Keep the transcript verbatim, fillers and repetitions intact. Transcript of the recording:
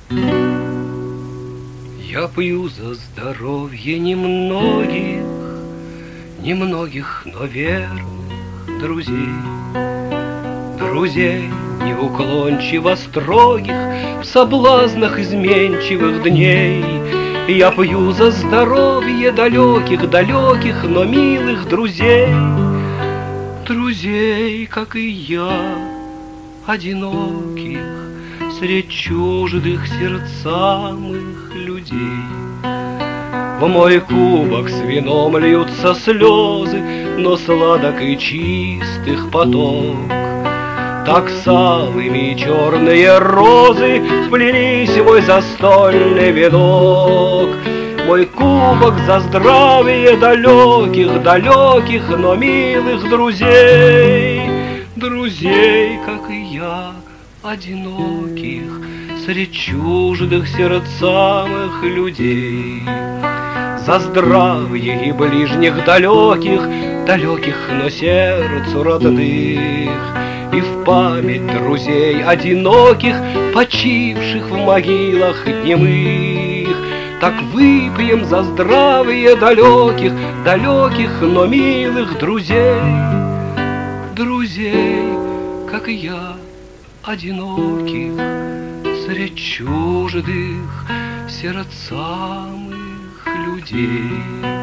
Я пью за здоровье немногих, немногих, но верных друзей, друзей неуклончиво строгих в соблазнах изменчивых дней. Я пью за здоровье далеких, далеких, но милых друзей, друзей, как и я, одиноких средь чуждых сердцам их людей. В мой кубок с вином льются слезы, но сладок и чистых поток. Так с алыми черные розы вплелись в мой застольный венок. Мой кубок за здравие далеких, далеких, но милых друзей, друзей, как и я, одиноких средь чуждых сердцам их людей. За здравие и ближних далеких, далеких, но сердцу родных, и в память друзей одиноких, почивших в могилах немых. Так выпьем за здравие далеких, далеких, но милых друзей, друзей, как и я, одиноких средь чуждых сердцам их людей.